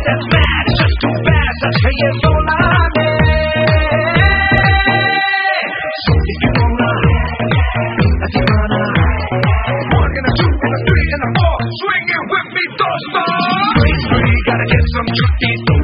That's bad, it's just too fast. Hey, it's all I need. So if you wanna, if you wanna, 1 and a 2 and a 3 and a 4, swing it with me, don't stop. Free, gotta get some tricky.